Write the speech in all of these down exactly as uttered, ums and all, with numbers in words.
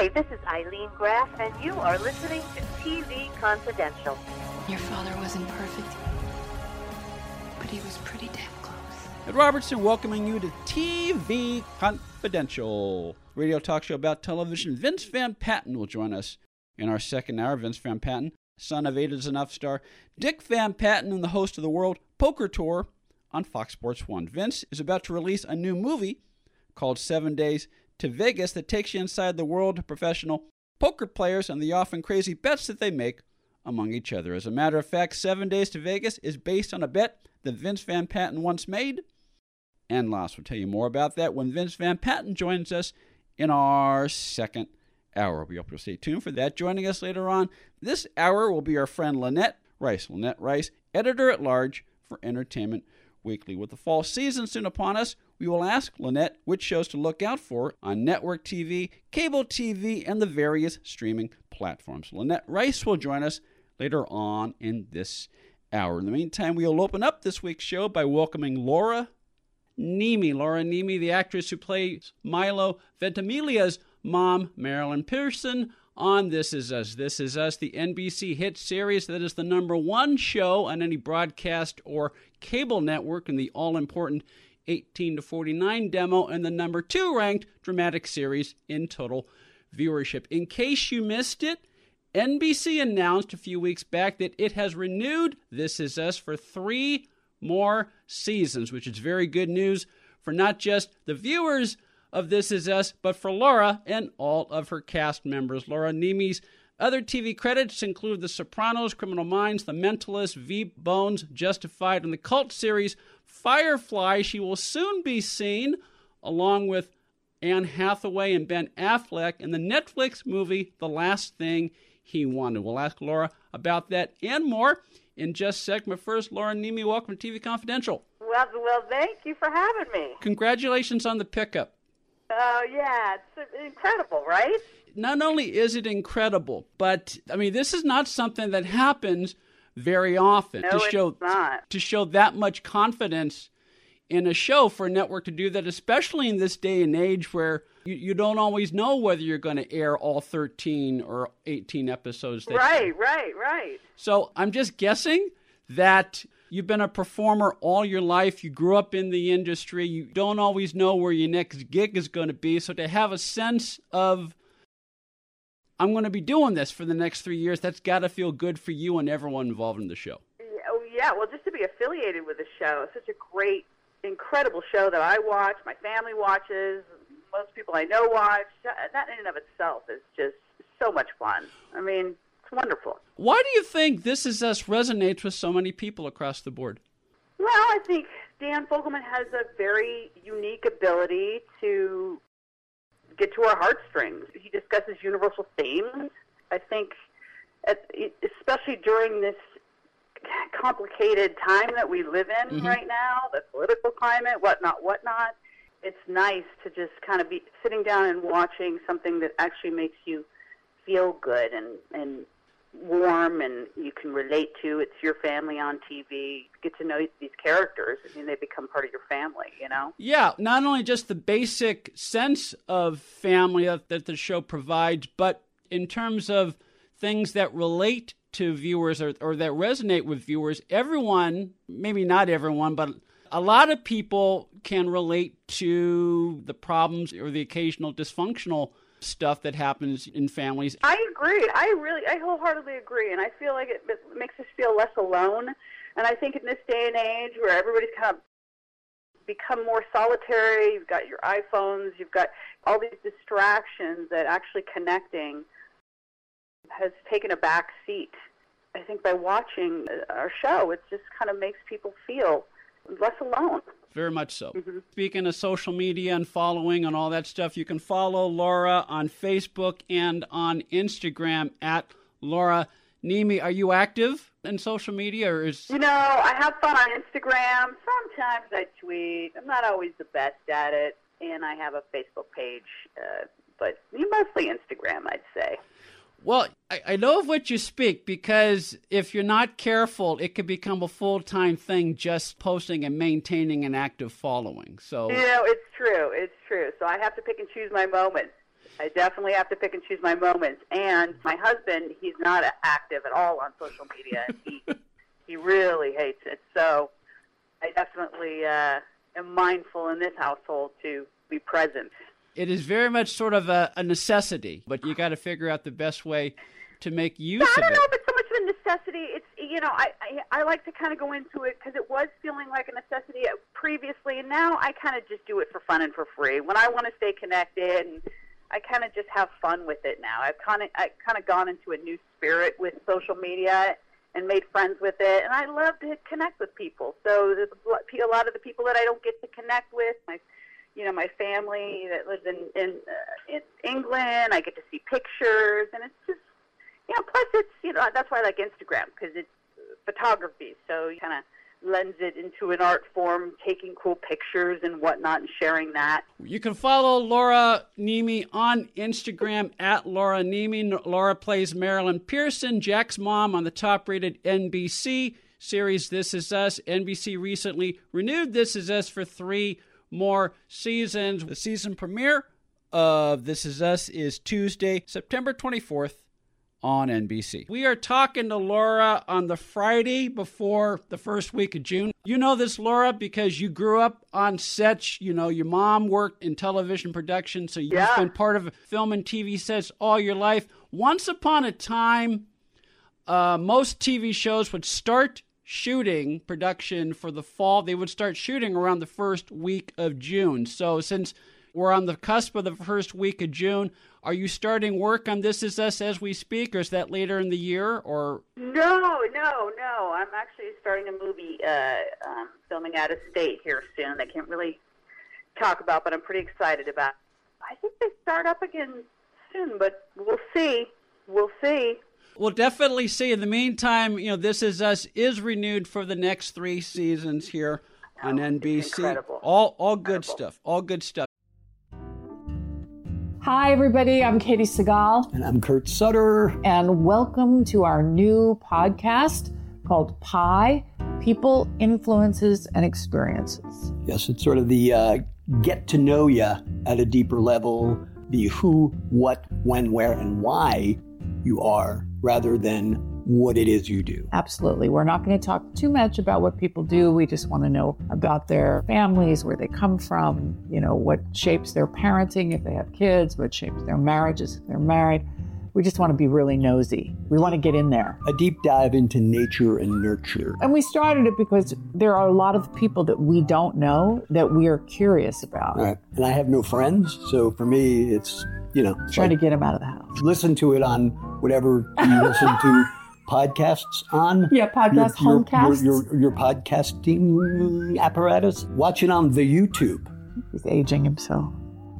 Hi, this is Eileen Graff, and you are listening to T V Confidential. Your father wasn't perfect, but he was pretty damn close. Ed Robertson welcoming you to T V Confidential, radio talk show about television. Vince Van Patten will join us in our second hour. Vince Van Patten, son of Eight Is Enough star Dick Van Patten and the host of the World Poker Tour on Fox Sports one. Vince is about to release a new movie called Seven Days to Vegas that takes you inside the world of professional poker players and the often crazy bets that they make among each other. As a matter of fact, Seven Days to Vegas is based on a bet that Vince Van Patten once made and lost. We'll tell you more about that when Vince Van Patten joins us in our second hour. We hope you'll stay tuned for that. Joining us later on this hour will be our friend Lynette Rice. Lynette Rice, editor-at-large for Entertainment Weekly. With the fall season soon upon us, we will ask Lynette which shows to look out for on network T V, cable T V, and the various streaming platforms. Lynette Rice will join us later on in this hour. In the meantime, we will open up this week's show by welcoming Laura Nemi. Laura Nemi, the actress who plays Milo Ventimiglia's mom, Marilyn Pearson, on This Is Us. This Is Us, the N B C hit series that is the number one show on any broadcast or cable network in the all-important eighteen to forty-nine demo, and the number two ranked dramatic series in total viewership. In case you missed it, N B C announced a few weeks back that it has renewed This Is Us for three more seasons, which is very good news for not just the viewers of This Is Us, but for Laura and all of her cast members. Laura Nemi's other T V credits include The Sopranos, Criminal Minds, The Mentalist, V-Bones, Justified, and the cult series Firefly. She will soon be seen along with Anne Hathaway and Ben Affleck in the Netflix movie The Last Thing He Wanted. We'll ask Laura about that and more in just a sec. But first, Laura Nemi, welcome to T V Confidential. Well, well, thank you for having me. Congratulations on the pickup. Oh, yeah, it's incredible, right? Not only is it incredible, but, I mean, this is not something that happens very often. No, to show, it's not. To show that much confidence in a show for a network to do that, especially in this day and age where you, you don't always know whether you're going to air all thirteen or eighteen episodes. That right, you... right, right. So I'm just guessing that you've been a performer all your life. You grew up in the industry. You don't always know where your next gig is going to be. So to have a sense of, I'm going to be doing this for the next three years, that's got to feel good for you and everyone involved in the show. Yeah, oh, yeah. Well, just to be affiliated with the show, such a great, incredible show that I watch, my family watches, most people I know watch. That in and of itself is just so much fun. I mean, wonderful. Why do you think This Is Us resonates with so many people across the board? Well, I think Dan Fogelman has a very unique ability to get to our heartstrings. He discusses universal themes. I think, at, especially during this complicated time that we live in mm-hmm. right now, the political climate, whatnot, whatnot, it's nice to just kind of be sitting down and watching something that actually makes you feel good and, and warm and you can relate to. It's your family on T V. Get to know these characters and they become part of your family, you know? Yeah, not only just the basic sense of family that, that the show provides, but in terms of things that relate to viewers or, or that resonate with viewers, everyone, maybe not everyone, but a lot of people can relate to the problems or the occasional dysfunctional stuff that happens in families. I agree. I really, I wholeheartedly agree. And I feel like it, it makes us feel less alone. And I think in this day and age where everybody's kind of become more solitary, you've got your iPhones, you've got all these distractions, that actually connecting has taken a back seat. I think by watching our show, it just kind of makes people feel less alone. Very much so. Mm-hmm. Speaking of social media and following and all that stuff, you can follow Laura on Facebook and on Instagram at Laura Nemi. Are you active in social media? Or is... You know, I have fun on Instagram. Sometimes I tweet. I'm not always the best at it. And I have a Facebook page, uh, but mostly Instagram, I'd say. Well, I, I know of what you speak, because if you're not careful, it could become a full-time thing just posting and maintaining an active following. So, you know, it's true. It's true. So I have to pick and choose my moments. I definitely have to pick and choose my moments. And my husband, he's not active at all on social media. He he really hates it. So I definitely uh, am mindful in this household to be present. It is very much sort of a, a necessity, but you got to figure out the best way to make use yeah, of it. I don't know if it's so much of a necessity. It's, you know, I, I, I like to kind of go into it because it was feeling like a necessity previously, and now I kind of just do it for fun and for free. When I want to stay connected, and I kind of just have fun with it now. I've kind of I've kind of gone into a new spirit with social media and made friends with it, and I love to connect with people. So there's a lot of the people that I don't get to connect with, my you know, my family that lives in, in, uh, in England, I get to see pictures, and it's just, you know, plus it's, you know, that's why I like Instagram, because it's photography, so you kind of lends it into an art form, taking cool pictures and whatnot and sharing that. You can follow Laura Niemi on Instagram at Laura Niemi. Laura plays Marilyn Pearson, Jack's mom on the top-rated N B C series This Is Us. N B C recently renewed This Is Us for three more seasons. The season premiere of This Is Us is Tuesday, September twenty-fourth on N B C. We are talking to Laura on the Friday before the first week of June. You know this, Laura, because you grew up on sets. You know, your mom worked in television production, so you've Yeah. been part of film and T V sets all your life. Once upon a time, uh, most T V shows would start shooting production for the fall. They would start shooting around the first week of June. So since we're on the cusp of the first week of June, are you starting work on This Is Us as we speak, or is that later in the year? Or No, no, no. I'm actually starting a movie uh, um, filming out of state here soon. I can't really talk about, but I'm pretty excited about. I think they start up again soon, but we'll see. We'll see. We'll definitely see. In the meantime, you know, This Is Us is renewed for the next three seasons here on Oh, N B C. it's incredible. All, all good Incredible. stuff. All good stuff. Hi, everybody. I'm Katie Segal, And I'm Kurt Sutter. and welcome to our new podcast called Pi People, Influences, and Experiences. Yes, it's sort of the uh, get to know you at a deeper level, the who, what, when, where, and why you are, rather than what it is you do. Absolutely. We're not going to talk too much about what people do. We just want to know about their families, where they come from, you know, what shapes their parenting if they have kids, what shapes their marriages if they're married. We just want to be really nosy. We want to get in there. A deep dive into nature and nurture. And we started it because there are a lot of people that we don't know that we are curious about. All right. And I have no friends, so for me, it's, you know, it's Trying like, to get them out of the house. listen to it on whatever you listen to podcasts on. Yeah, podcast, your, your, homecasts. Your, your, your podcasting apparatus. Watch it on the YouTube. He's aging himself.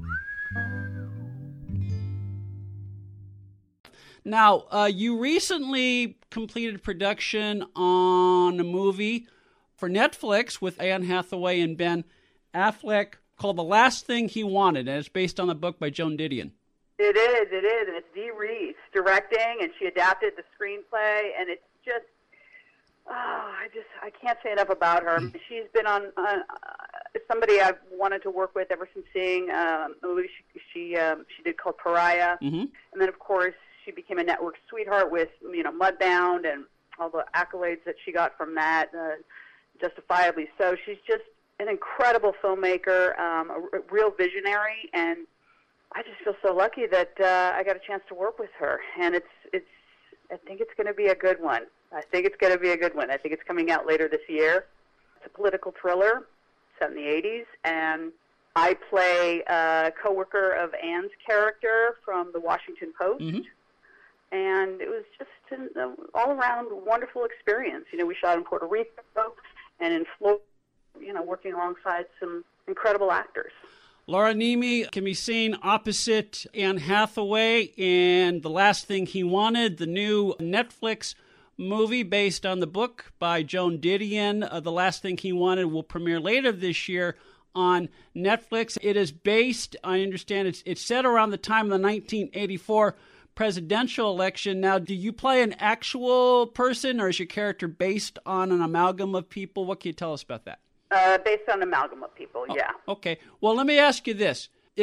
Now, uh, you recently completed production on a movie for Netflix with Anne Hathaway and Ben Affleck called The Last Thing He Wanted, and it's based on a book by Joan Didion. It is, it is, and it's Dee Reese directing, and she adapted the screenplay, and it's just, oh, I just, I can't say enough about her. She's been on, uh, somebody I've wanted to work with ever since seeing um, a movie she she, um, she did called Pariah, Mm-hmm. and then of course she became a network sweetheart with, you know, Mudbound and all the accolades that she got from that, uh, justifiably so. She's just an incredible filmmaker, um, a, a real visionary, and I just feel so lucky that uh, I got a chance to work with her, and it's it's. I think it's going to be a good one. I think it's going to be a good one. I think it's coming out later this year. It's a political thriller set in the eighties, and I play a coworker of Anne's character from the Washington Post, Mm-hmm. and it was just an all-around wonderful experience. You know, we shot in Puerto Rico and in Florida, you know, working alongside some incredible actors. Laura Niemi can be seen opposite Anne Hathaway in The Last Thing He Wanted, the new Netflix movie based on the book by Joan Didion. Uh, the Last Thing He Wanted will premiere later this year on Netflix. It is based, I understand, it's, it's set around the time of the nineteen eighty-four presidential election. Now, do you play an actual person, or is your character based on an amalgam of people? What can you tell us about that? Uh, based on an amalgam of people, yeah. Okay. Well, let me ask you this. Is it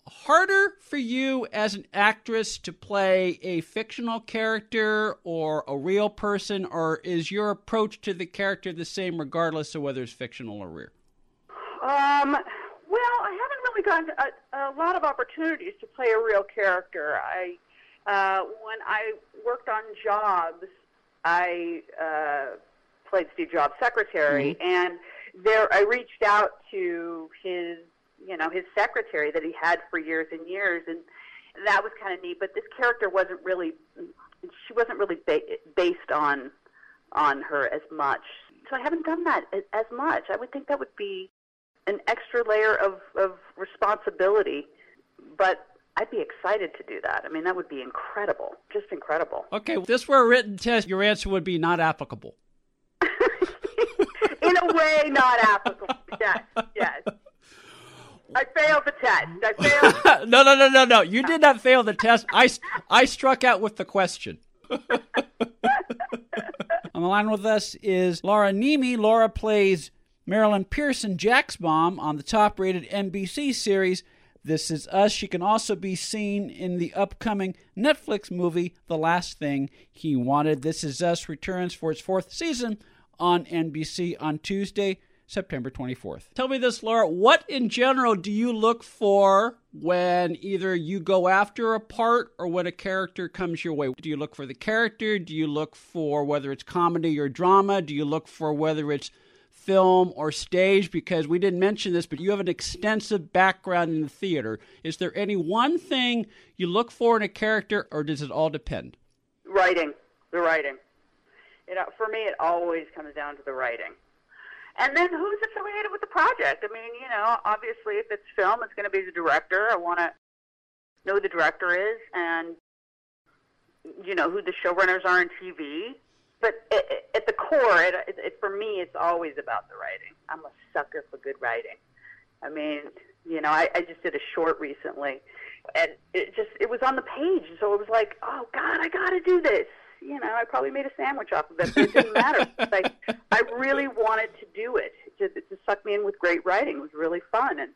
harder for you as an actress to play a fictional character or a real person, or is your approach to the character the same regardless of whether it's fictional or real? Um, well, I haven't really gotten a, a lot of opportunities to play a real character. I, uh, when I worked on Jobs, I uh, played Steve Jobs' secretary, mm-hmm. and there I reached out to his, you know, his secretary that he had for years and years, and that was kind of neat. But this character wasn't really, she wasn't really ba- based on on her as much. So I haven't done that as, as much. I would think that would be an extra layer of, of responsibility, but I'd be excited to do that. I mean, that would be incredible, just incredible. Okay, if this were a written test, your answer would be not applicable. In a way, not applicable. Yes, yes. I failed the test. I failed. no, no, no, no, no. You did not fail the test. I, I struck out with the question. On the line with us is Laura Nemi. Laura plays Marilyn Pearson, Jack's mom, on the top-rated N B C series This Is Us. She can also be seen in the upcoming Netflix movie, The Last Thing He Wanted. This Is Us returns for its fourth season on N B C on Tuesday, September twenty-fourth. Tell me this, Laura. What in general do you look for when either you go after a part or when a character comes your way? Do you look for the character? Do you look for whether it's comedy or drama? Do you look for whether it's film or stage? Because we didn't mention this, but you have an extensive background in the theater. Is there any one thing you look for in a character, or does it all depend? Writing. The writing. You know, for me, it always comes down to the writing. And then who's affiliated with the project? I mean, you know, obviously if it's film, it's going to be the director. I want to know who the director is and, you know, who the showrunners are on T V. But it, it, at the core, it, it, it, for me, it's always about the writing. I'm a sucker for good writing. I mean, you know, I, I just did a short recently, and it just, it was on the page. So it was like, oh, God, I got to do this. You know, I probably made a sandwich off of it, but it didn't matter. Like, I really wanted to do it. It just, it just sucked me in with great writing. It was really fun. And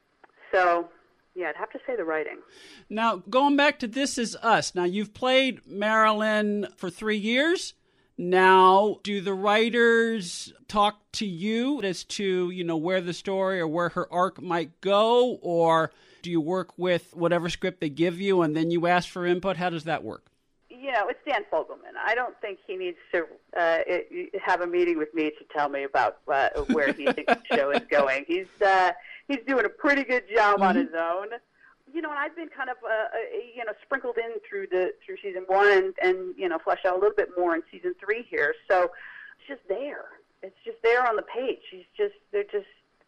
so, yeah, I'd have to say the writing. Now, going back to This Is Us. Now, you've played Marilyn for three years. Now, do the writers talk to you as to, you know, where the story or where her arc might go? Or do you work with whatever script they give you and then you ask for input? How does that work? You know, it's Dan Fogelman. I don't think he needs to uh, have a meeting with me to tell me about uh, where he thinks the show is going. He's uh, he's doing a pretty good job mm-hmm. on his own. You know, and I've been kind of, uh, you know, sprinkled in through the through season one and, and, you know, fleshed out a little bit more in season three here. So it's just there. It's just there on the page. He's just, they're just,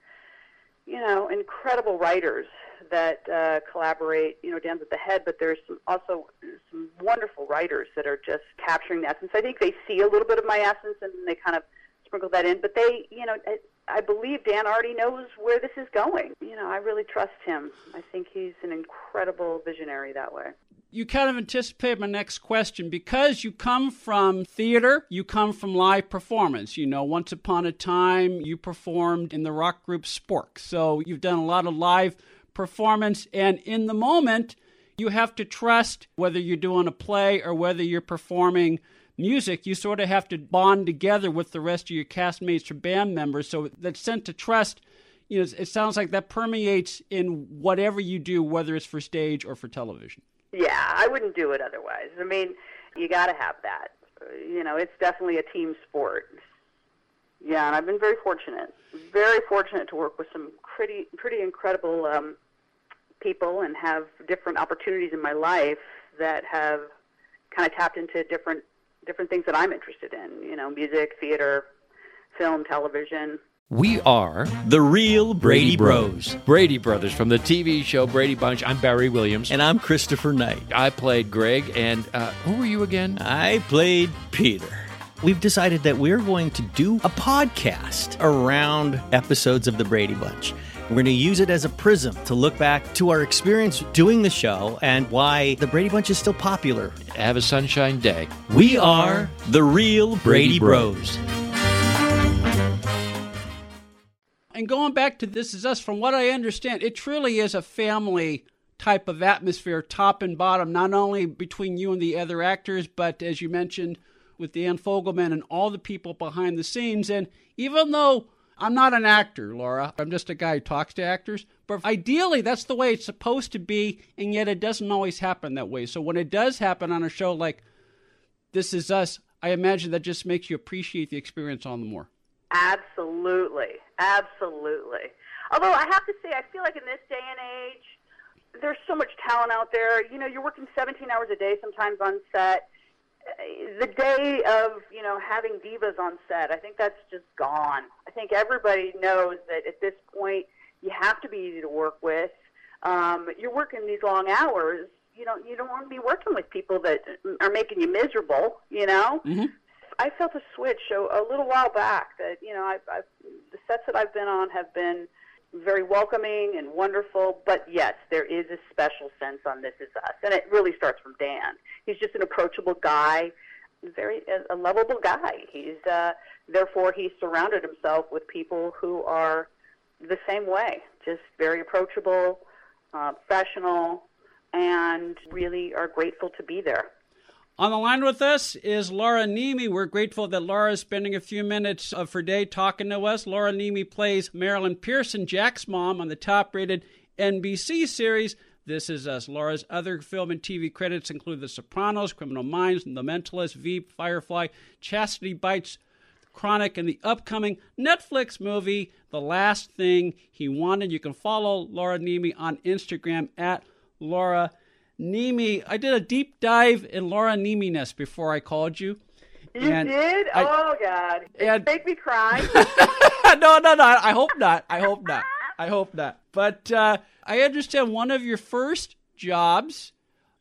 you know, incredible writers that uh, collaborate. You know, Dan's at the head, but there's some, also some wonderful writers that are just capturing the essence. I think they see a little bit of my essence and they kind of sprinkle that in. But they, you know, I, I believe Dan already knows where this is going. You know, I really trust him. I think he's an incredible visionary that way. You kind of anticipate my next question. Because you come from theater, you come from live performance. You know, once upon a time, you performed in the rock group Spork. So you've done a lot of live performance. And in the moment, you have to trust whether you're doing a play or whether you're performing music. You sort of have to bond together with the rest of your castmates or band members. So that sense of trust, you know, it sounds like that permeates in whatever you do, whether it's for stage or for television. Yeah, I wouldn't do it otherwise. I mean, you got to have that. You know, it's definitely a team sport. Yeah, and I've been very fortunate, very fortunate to work with some pretty, pretty incredible um, people and have different opportunities in my life that have kind of tapped into different different things that I'm interested in. You know, music, theater, film, television. We are the real Brady Bros. Brady Brothers from the T V show Brady Bunch. I'm Barry Williams. And I'm Christopher Knight. I played Greg, and uh, who were you again? I played Peter. We've decided that we're going to do a podcast around episodes of the Brady Bunch. We're going to use it as a prism to look back to our experience doing the show and why the Brady Bunch is still popular. Have a sunshine day. We are the real Brady Bros. And going back to This Is Us, from what I understand, it truly is a family type of atmosphere, top and bottom, not only between you and the other actors, but as you mentioned, with Dan Fogelman and all the people behind the scenes. And even though I'm not an actor, Laura, I'm just a guy who talks to actors, but ideally that's the way it's supposed to be, and yet it doesn't always happen that way. So when it does happen on a show like This Is Us, I imagine that just makes you appreciate the experience all the more. Absolutely. Absolutely. Although I have to say, I feel like in this day and age, there's so much talent out there. You know, you're working seventeen hours a day sometimes on set. The day of, you know, having divas on set, I think that's just gone. I think everybody knows that at this point you have to be easy to work with. Um, you're working these long hours. You don't, you don't want to be working with people that are making you miserable, you know? Mm-hmm. I felt a switch a, a little while back that, you know, I've, I've, the sets that I've been on have been very welcoming and wonderful, but yes, there is a special sense on This Is Us, and it really starts from Dan. He's just an approachable guy, very a, a lovable guy. He's uh, therefore he's surrounded himself with people who are the same way, just very approachable, uh, professional, and really are grateful to be there. On the line with us is Laura Nemi. We're grateful that Laura is spending a few minutes of her day talking to us. Laura Nemi plays Marilyn Pearson, Jack's mom, on the top-rated N B C series This Is Us. Laura's other film and T V credits include The Sopranos, Criminal Minds, The Mentalist, Veep, Firefly, Chastity Bites, Chronic, and the upcoming Netflix movie, The Last Thing He Wanted. You can follow Laura Nemi on Instagram at Laura Nemi. I did a deep dive in Laura Nemi-ness before I called you. You and did? I, oh, God. It and, make me cry. no, no, no. I hope not. I hope not. I hope not. But uh, I understand one of your first jobs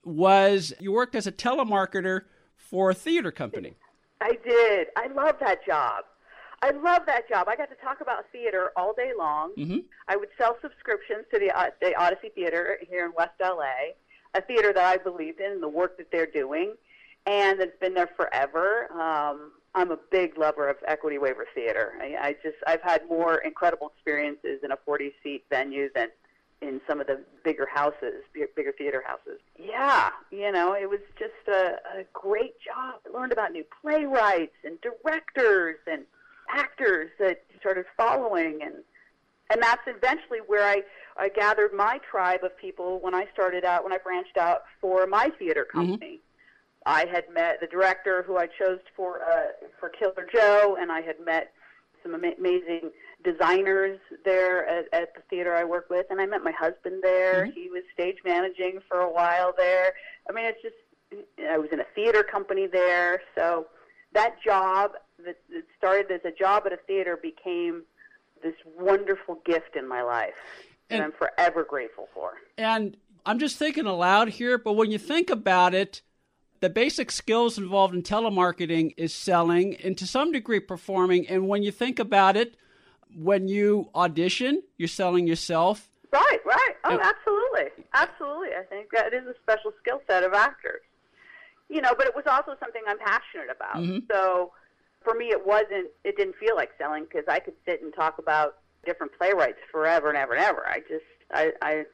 was you worked as a telemarketer for a theater company. I did. I love that job. I love that job. I got to talk about theater all day long. Mm-hmm. I would sell subscriptions to the, uh, the Odyssey Theater here in West L A, a theater that I believed in and the work that they're doing, and that's been there forever. Um, I'm a big lover of equity waiver theater. I, I just, I've had more incredible experiences in a forty-seat venue than in some of the bigger houses, bigger theater houses. Yeah, you know, it was just a, a great job. I learned about new playwrights and directors and actors that started following, and and that's eventually where I, I gathered my tribe of people when I started out, when I branched out for my theater company. Mm-hmm. I had met the director who I chose for uh, for Killer Joe, and I had met some ama- amazing designers there at, at the theater I work with, and I met my husband there. Mm-hmm. He was stage managing for a while there. I mean, it's just, I was in a theater company there, so that job that, that started as a job at a theater became this wonderful gift in my life, and, and I'm forever grateful for. And I'm just thinking aloud here, but when you think about it, the basic skills involved in telemarketing is selling and to some degree performing. And when you think about it, when you audition, you're selling yourself. Right, right. Oh, and, absolutely. Absolutely. I think that is a special skill set of actors. You know, but it was also something I'm passionate about. Mm-hmm. So for me, it wasn't, it didn't feel like selling because I could sit and talk about different playwrights forever and ever and ever. I just, I, I,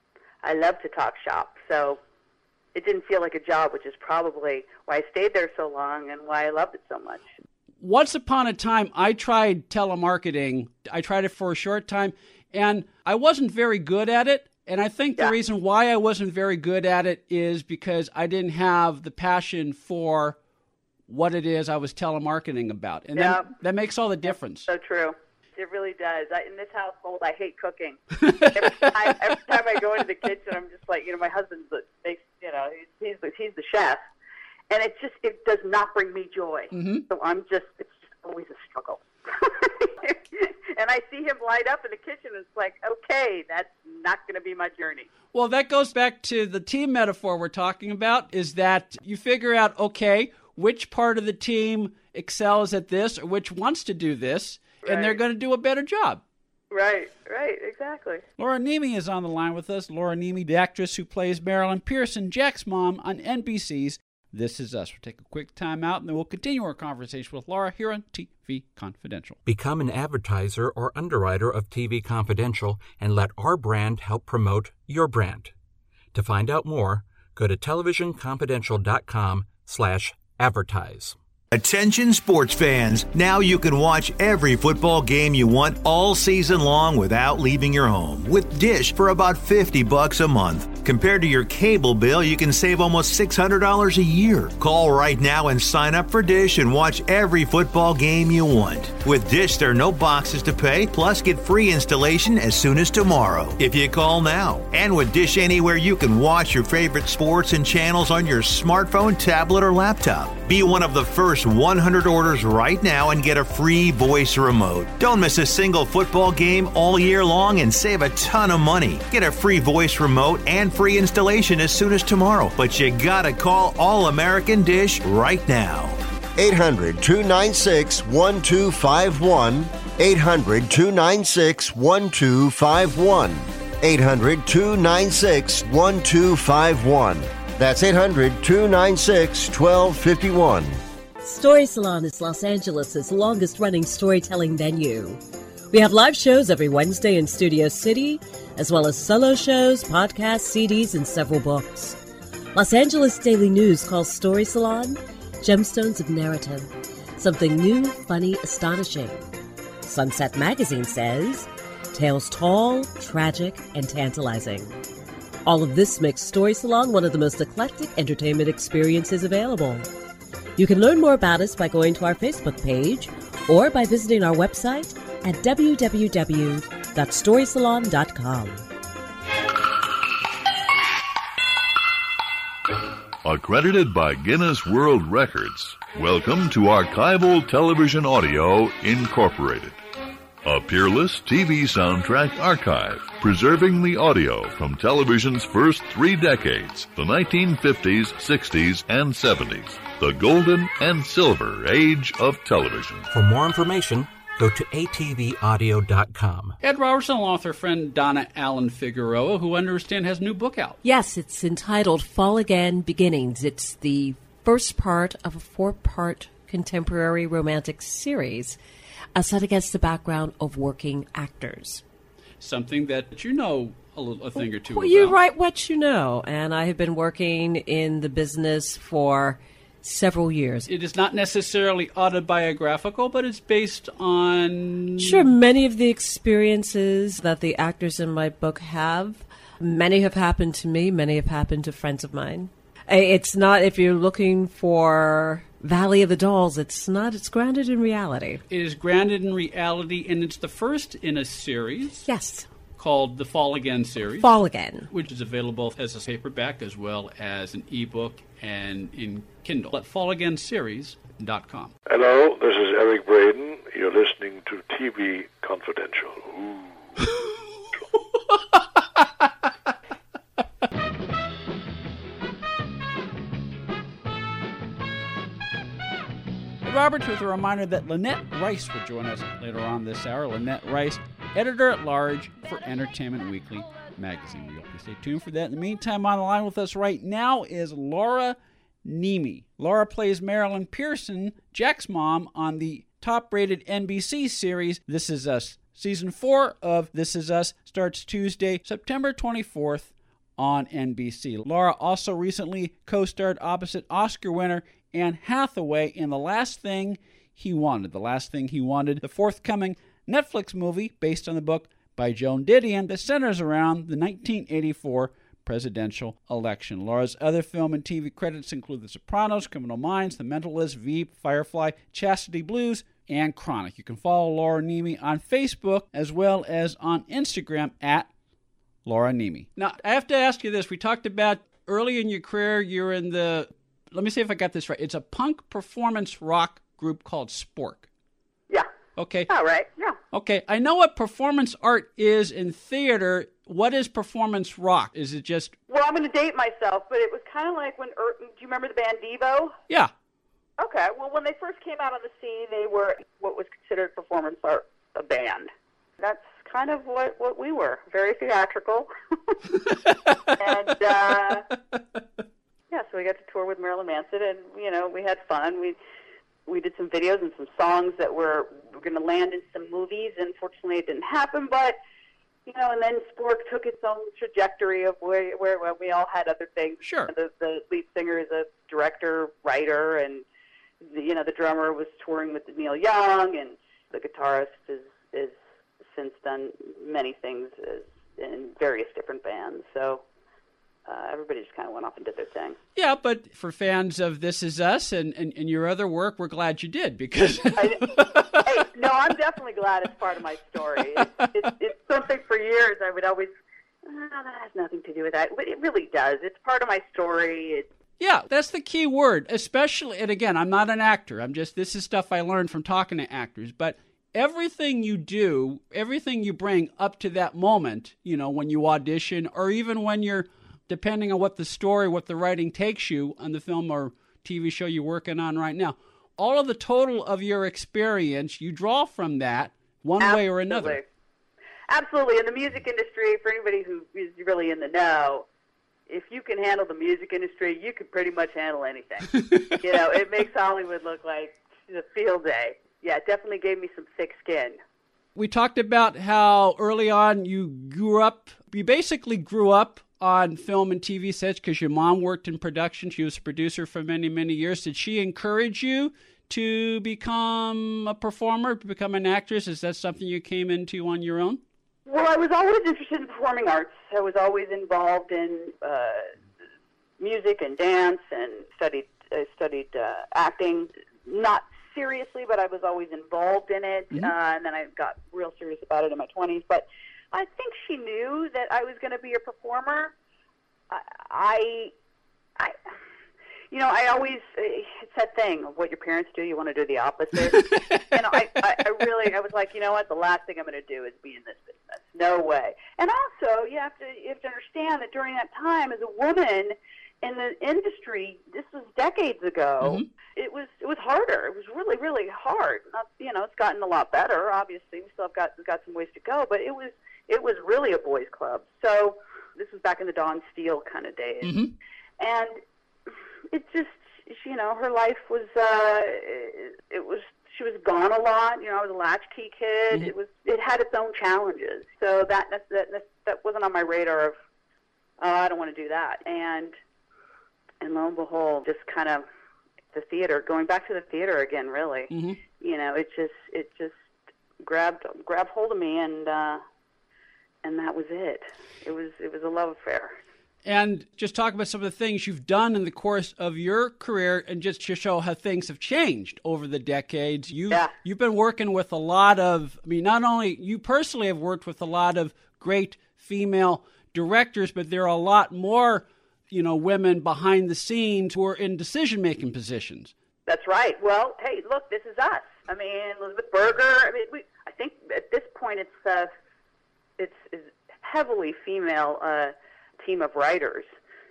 I love to talk shop. So it didn't feel like a job, which is probably why I stayed there so long and why I loved it so much. Once upon a time, I tried telemarketing. I tried it for a short time, and I wasn't very good at it. And I think the yeah. reason why I wasn't very good at it is because I didn't have the passion for what it is I was telemarketing about. And yeah. that, that makes all the difference. That's so true. It really does. I, in this household, I hate cooking. every, time, every time I go into the kitchen, I'm just like, you know, my husband's the, makes, you know, he's, he's, the, he's the chef. And it just, it does not bring me joy. Mm-hmm. So I'm just, it's just always a struggle. And I see him light up in the kitchen, and it's like, okay, that's not going to be my journey. Well, that goes back to the team metaphor we're talking about, is that you figure out, okay, which part of the team excels at this or which wants to do this, right. and they're going to do a better job. Right, right, exactly. Laura Nemi is on the line with us. Laura Nemi, the actress who plays Marilyn Pearson, Jack's mom, on N B C's This Is Us. We'll take a quick time out, and then we'll continue our conversation with Laura here on T V Confidential. Become an advertiser or underwriter of T V Confidential and let our brand help promote your brand. To find out more, go to television confidential dot com slash advertise. Attention sports fans, now you can watch every football game you want all season long without leaving your home with Dish for about fifty bucks a month. Compared to your cable bill, you can save almost six hundred dollars a year. Call right now and sign up for Dish and watch every football game you want. With Dish, there are no boxes to pay, plus get free installation as soon as tomorrow if you call now. And with Dish Anywhere, you can watch your favorite sports and channels on your smartphone, tablet, or laptop. Be one of the first one hundred orders right now and get a free voice remote. Don't miss a single football game all year long and save a ton of money. Get a free voice remote and free installation as soon as tomorrow. But you gotta call All American Dish right now. eight hundred, two nine six, one two five one. eight hundred, two nine six, one two five one. eight hundred, two nine six, one two five one. That's eight hundred, two nine six, one two five one. Story Salon is Los Angeles' longest-running storytelling venue. We have live shows every Wednesday in Studio City, as well as solo shows, podcasts, C Ds, and several books. Los Angeles Daily News calls Story Salon Gemstones of Narrative, something new, funny, astonishing. Sunset Magazine says tales tall, tragic, and tantalizing. All of this makes Story Salon one of the most eclectic entertainment experiences available. You can learn more about us by going to our Facebook page or by visiting our website at w w w dot story salon dot com. Accredited by Guinness World Records, welcome to Archival Television Audio Incorporated, a peerless T V soundtrack archive, preserving the audio from television's first three decades, the nineteen fifties, sixties, and seventies, the golden and silver age of television. For more information, go to a t v audio dot com. Ed Robertson, along with her friend Donna Allen Figueroa, who I understand has a new book out. Yes, it's entitled Fall Again Beginnings. It's the first part of a four-part contemporary romantic series uh, set against the background of working actors. Something that you know a, little, a thing or two well, about. You write what you know, and I have been working in the business for several years. It is not necessarily autobiographical, but it's based on... Sure, many of the experiences that the actors in my book have, many have happened to me, many have happened to friends of mine. It's not, if you're looking for Valley of the Dolls, it's not, it's grounded in reality. It is grounded in reality, and it's the first in a series. Yes. Called the Fall Again series. Fall Again. Which is available as a paperback as well as an ebook and in Kindle at fall again series dot com. Hello, this is Eric Braden. You're listening to T V Confidential. Ooh. Roberts with a reminder that Lynette Rice will join us later on this hour. Lynette Rice, editor-at-large for Entertainment Weekly magazine. We hope you stay tuned for that. In the meantime, on the line with us right now is Laura Nemi. Laura plays Marilyn Pearson, Jack's mom, on the top-rated N B C series This Is Us. Season four of This Is Us starts Tuesday, September twenty-fourth on N B C. Laura also recently co-starred opposite Oscar winner Anne Hathaway in The Last Thing He Wanted. The Last Thing He Wanted, the forthcoming Netflix movie based on the book by Joan Didion that centers around the nineteen eighty-four presidential election. Laura's other film and T V credits include The Sopranos, Criminal Minds, The Mentalist, Veep, Firefly, Chastity Blues, and Chronic. You can follow Laura Nemi on Facebook as well as on Instagram at Laura Nemi. Now, I have to ask you this. We talked about early in your career, you're in the, let me see if I got this right. It's a punk performance rock group called Spork. Yeah. Okay. All right. Yeah. Okay. I know what performance art is in theater. What is performance rock? Is it just... Well, I'm going to date myself, but it was kind of like when... Er, do you remember the band Devo? Yeah. Okay. Well, when they first came out on the scene, they were what was considered performance art, a band. That's kind of what, what we were. Very theatrical. and, uh... yeah, so we got to tour with Marilyn Manson, and, you know, we had fun. We... We did some videos and some songs that were, were going to land in some movies. Unfortunately, it didn't happen, but you know, and then Spork took its own trajectory of where, where, where we all had other things. Sure. The, the lead singer is a director, writer, and, the, you know, the drummer was touring with Neil Young, and the guitarist is, is since done many things as, in various different bands. So uh, everybody just kind of went off and did their thing. Yeah, but for fans of This Is Us and, and, and your other work, we're glad you did, because... I, hey, no, I'm definitely glad it's part of my story. It's, it's, it's something for years I would always, oh, that has nothing to do with that. But it really does. It's part of my story. It's, yeah, that's the key word, especially, and again, I'm not an actor. I'm just, this is stuff I learned from talking to actors, but everything you do, everything you bring up to that moment, you know, when you audition, or even when you're, depending on what the story, what the writing takes you on the film or T V show you're working on right now, all of the total of your experience, you draw from that one absolutely. way or another. Absolutely. In the music industry, for anybody who is really in the know, if you can handle the music industry, you can pretty much handle anything. You know, it makes Hollywood look like a field day. Yeah, it definitely gave me some thick skin. We talked about how early on you grew up, you basically grew up on film and T V sets because your mom worked in production. She was a producer for many, many years. Did she encourage you to become a performer, to become an actress? Is that something you came into on your own? Well, I was always interested in performing arts. I was always involved in uh, music and dance, and studied I studied uh, acting. Not seriously, but I was always involved in it. Mm-hmm. Uh, and then I got real serious about it in my twenties. But I think she knew that I was going to be a performer. I, I, I, you know, I always, it's that thing of what your parents do, you want to do the opposite. And I, I, I really, I was like, you know what, the last thing I'm going to do is be in this business. No way. And also, you have to, you have to understand that during that time, as a woman in the industry, this was decades ago, mm-hmm. it was, it was harder. It was really, really hard. Not, you know, it's gotten a lot better, obviously. We still have got, we've got some ways to go, but it was, it was really a boys' club. So this was back in the Dawn Steele kind of days. Mm-hmm. And it just, you know, her life was, uh, it, it was, she was gone a lot. You know, I was a latchkey kid. Mm-hmm. It was, it had its own challenges. So that, that, that, that wasn't on my radar of, oh, I don't want to do that. And, and lo and behold, just kind of the theater, going back to the theater again, really, mm-hmm. you know, it just, it just grabbed, grabbed hold of me, and, uh, and that was it. It was it was a love affair. And just talk about some of the things you've done in the course of your career, and just to show how things have changed over the decades. You've, yeah. you've been working with a lot of, I mean, not only you personally have worked with a lot of great female directors, but there are a lot more, you know, women behind the scenes who are in decision-making positions. That's right. Well, hey, look, This Is Us. I mean, Elizabeth Berger. I mean, we, I think at this point it's... Uh, It's, it's heavily female uh, team of writers,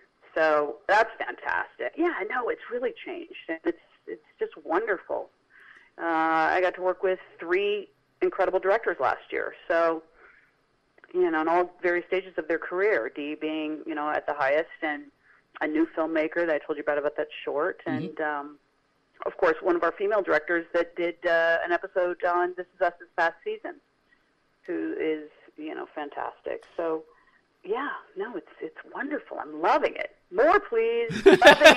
so that's fantastic. Yeah, I know it's really changed, and it's it's just wonderful. Uh, I got to work with three incredible directors last year, so you know, in all various stages of their career. Dee being, you know, at the highest, and a new filmmaker that I told you about about that short, mm-hmm. and um, of course one of our female directors that did uh, an episode on This Is Us this past season, who is, you know, fantastic. So, yeah, no, it's it's wonderful. I'm loving it. More, please. Loving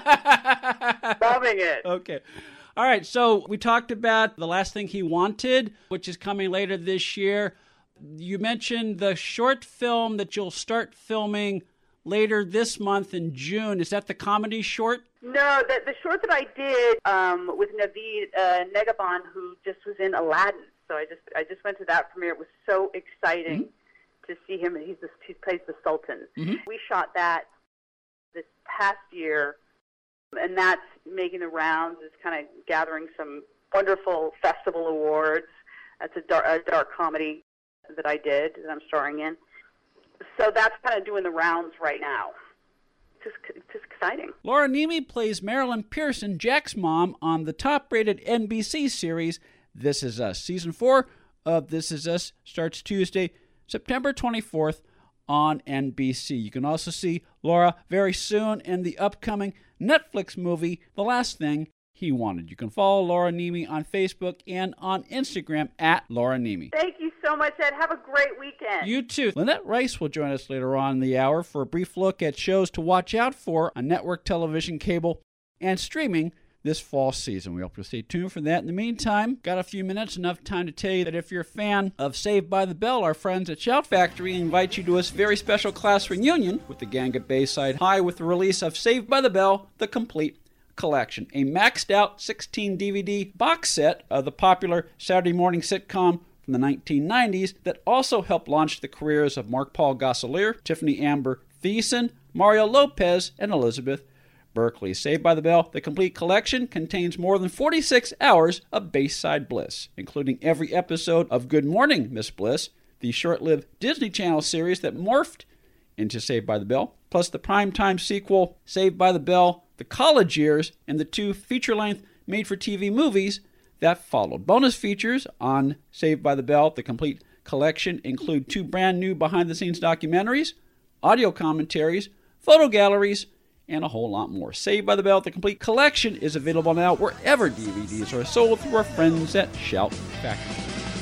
it. Loving it. Okay. All right, so we talked about The Last Thing He Wanted, which is coming later this year. You mentioned the short film that you'll start filming later this month in June. Is that the comedy short? No, the, the short that I did um, with Naveed uh, Negahban, who just was in Aladdin. So I just I just went to that premiere. It was so exciting mm-hmm. to see him. He's the, he plays the Sultan. Mm-hmm. We shot that this past year, and that's making the rounds. It's kind of gathering some wonderful festival awards. That's a dark, a dark comedy that I did, that I'm starring in. So that's kind of doing the rounds right now. Just, just exciting. Laura Nemi plays Marilyn Pearson, Jack's mom, on the top-rated N B C series This Is Us. Season four of This Is Us starts Tuesday, September twenty-fourth on N B C. You can also see Laura very soon in the upcoming Netflix movie, The Last Thing He Wanted. You can follow Laura Nemi on Facebook and on Instagram at Laura Nemi. Thank you so so much, Ed. Have a great weekend. You too. Lynette Rice will join us later on in the hour for a brief look at shows to watch out for on network television, cable, and streaming this fall season. We hope you'll stay tuned for that. In the meantime, got a few minutes, enough time to tell you that if you're a fan of Saved by the Bell, our friends at Shout Factory invite you to a very special class reunion with the gang at Bayside High with the release of Saved by the Bell, the complete collection, a maxed out sixteen D V D box set of the popular Saturday morning sitcom from the nineteen nineties that also helped launch the careers of Mark Paul Gosselaar, Tiffany Amber Thiessen, Mario Lopez, and Elizabeth Berkley. Saved by the Bell, the complete collection, contains more than forty-six hours of Bayside Bliss, including every episode of Good Morning, Miss Bliss, the short-lived Disney Channel series that morphed into Saved by the Bell, plus the primetime sequel, Saved by the Bell, The College Years, and the two feature-length made-for-T V movies that followed. Bonus features on Saved by the Bell, the complete collection, include two brand new behind-the-scenes documentaries, audio commentaries, photo galleries, and a whole lot more. Saved by the Bell, the complete collection is available now wherever D V Ds are sold through our friends at Shout Factory.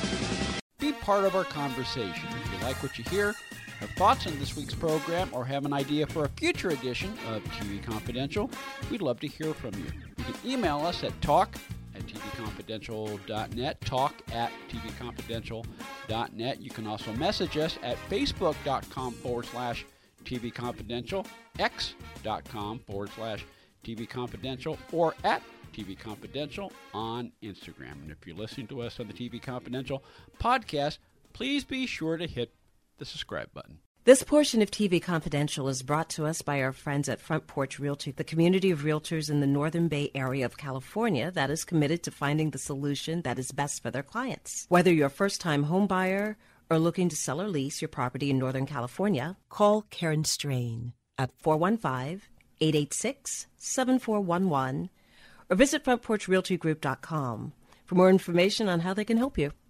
Be part of our conversation. If you like what you hear, have thoughts on this week's program, or have an idea for a future edition of T V Confidential, we'd love to hear from you. You can email us at talk at t v confidential dot net, talk at t v confidential dot net. You can also message us at facebook.com forward slash TV Confidential, x.com forward slash TV Confidential, or at T V Confidential on Instagram. And if you're listening to us on the T V Confidential podcast, please be sure to hit the subscribe button. This portion of T V Confidential is brought to us by our friends at Front Porch Realty, the community of realtors in the Northern Bay area of California that is committed to finding the solution that is best for their clients. Whether you're a first-time home buyer or looking to sell or lease your property in Northern California, call Karen Strain at four one five, eight eight six, seven four one one or visit front porch realty group dot com for more information on how they can help you.